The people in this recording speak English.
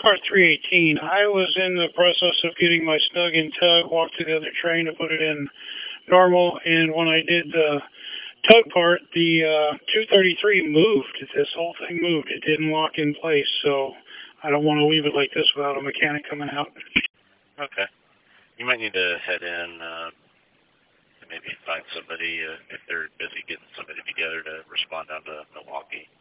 Car 318. I was in the process of getting my snug in tug, walked to the other train to put it in normal, and when I did the tug part, the 233 moved. This whole thing moved. It didn't lock in place, so I don't want to leave it like this without a mechanic coming out. Okay. You might need to head in and maybe find somebody if they're busy getting somebody together to respond down to Milwaukee.